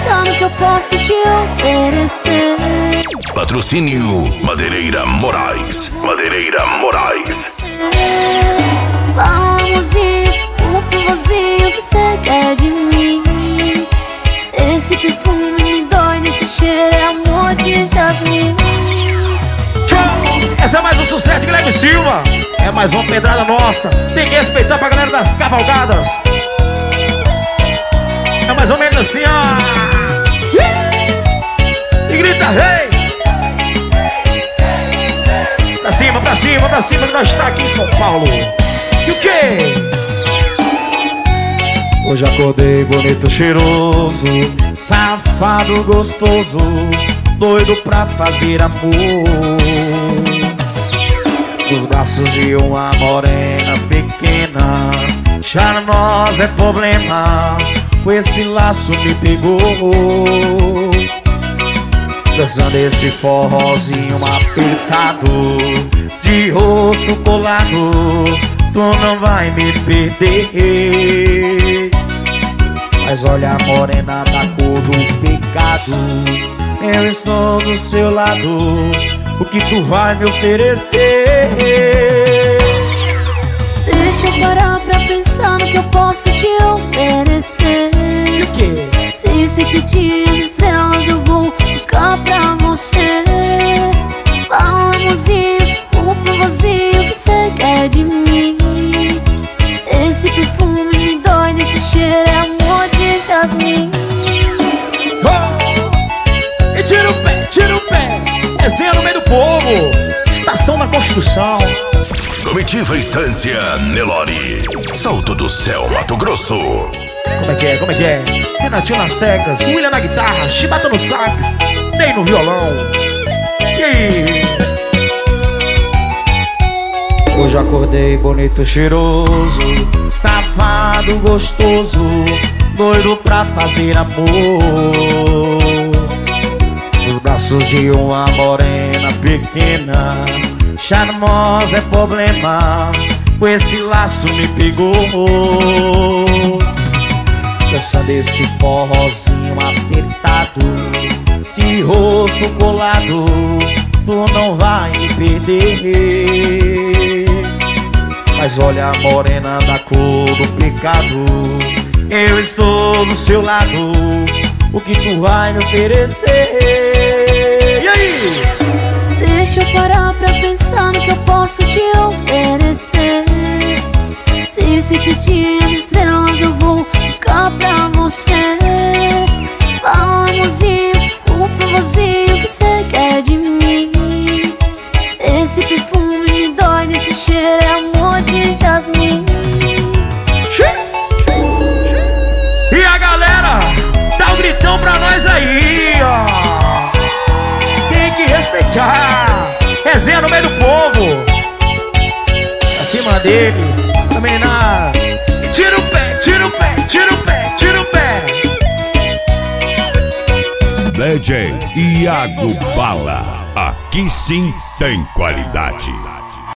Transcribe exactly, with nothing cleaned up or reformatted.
pensando que eu posso te oferecer. Patrocínio Madeireira Moraes. Madeireira Moraes. Vamos ir, um favorzinho que cê quer de mim. Esse perfume me dói, nesse cheiro é amor de jasmim. Essa é mais um sucesso de Guilherme Silva. É mais uma pedrada nossa. Tem que respeitar pra galera das cavalgadas. É mais ou menos assim, ó. E grita, rei! Pra cima, pra cima, pra cima, que nós tá aqui em São Paulo. E o quê? Hoje acordei bonito, cheiroso, safado, gostoso, doido pra fazer amor. Nos braços de uma morena pequena, charmosa é problema, com esse laço me pegou. Dançando esse forrozinho apertado, de rosto colado, tu não vai me perder. Mas olha a morena da cor do pecado, eu estou do seu lado, o que tu vai me oferecer? Deixa eu parar pra pensar no que eu posso te oferecer. E o quê? Se se pedir as estrelas eu vou buscar pra você. Vamos ir, um favorzinho que cê quer de mim. Esse perfume me dói, nesse cheiro é amor de jasmim. Oh! E tira o pé, tira o pé, resenha no meio do povo, estação da Constituição. Comitiva Estância Nelore, Salto do Céu, Mato Grosso. Como é que é, como é que é? Renatinho nas teclas, William na guitarra, Chibata no sax, Ney no violão. E aí? Hoje acordei bonito, cheiroso, safado, gostoso, doido pra fazer amor. Nos braços de uma morena pequena, charmosa é problema, com esse laço me pegou. Dançando esse forrozinho apertado, de rosto colado, tu não vai me perder. Mas olha a morena da cor do pecado, eu estou do seu lado, o que tu vai me oferecer? E aí? Deixa eu parar pra pensar no que eu posso te oferecer. Se se pedir as estrelas eu vou buscar pra você. Vamos ir, um favorzinho que cê quer de mim. Esse perfume me dói, nesse cheiro é amor de jasmim. E a galera, dá um gritão pra nós aí, ó. Tem que respeitar, resenha no meio do povo, acima deles, também na. Tira o pé, tira o pé, tira o pé, tira o pé. D J Iago Bala, aqui sim tem qualidade.